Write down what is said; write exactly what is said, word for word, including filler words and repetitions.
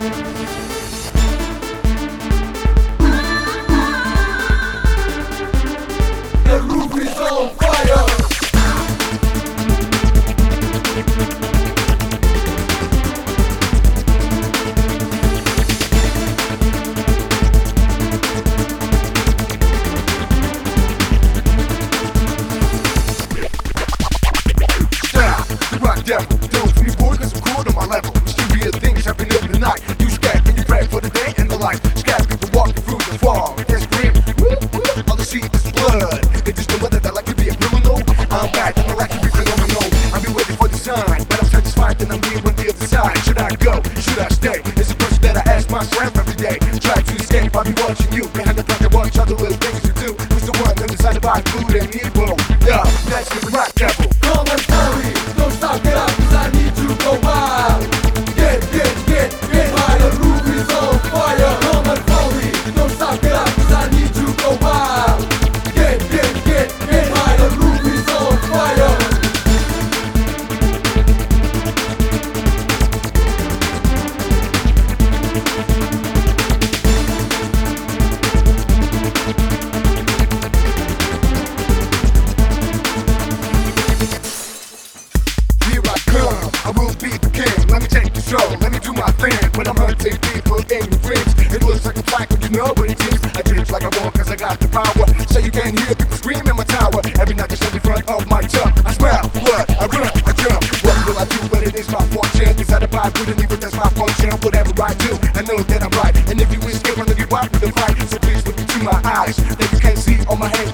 The roof is on fire. Yeah, don't me boy, cause I'm cool on my level. Mysterious things happen every night. You scat and you pray for the day and the life. Scat people walking through the fog. They scream, woo, woo. All they see is blood. They just know whether they like to be a criminal. I'm back and I like to be phenomenal. I've been waiting for the sign, but I'm satisfied that I'm here on the other side. Should I go? Should I stay? It's a question that I ask myself every day. Try to escape, I'll be watching you. Behind the front, I watch all the little things you do. Who's the one that decided to buy food and evil? Yeah, that's the rock devil. Come and hurry, don't stop, get up, cause I need to go wild. Get, get, get, get high, the roof is on fire. Come and hurry, don't stop, get up, cause I need to go wild. Get, get, get, get high, the roof is on fire. I will be the king, let me take control, let me do my thing. When I'm hunting people in the rings, it looks like a cycle, you know what it is. I dream like I want cause I got the power. So you can't hear people scream in my tower. Every night they stand in front of my tongue. I smell blood, I run, I jump. What will I do when it is my fortune? Cause I defy good and evil, that's my function. Whatever I do, I know that I'm right. And if you escape, I'm gonna get wiped with a fight. So please look into my eyes, that you can't see on my hands.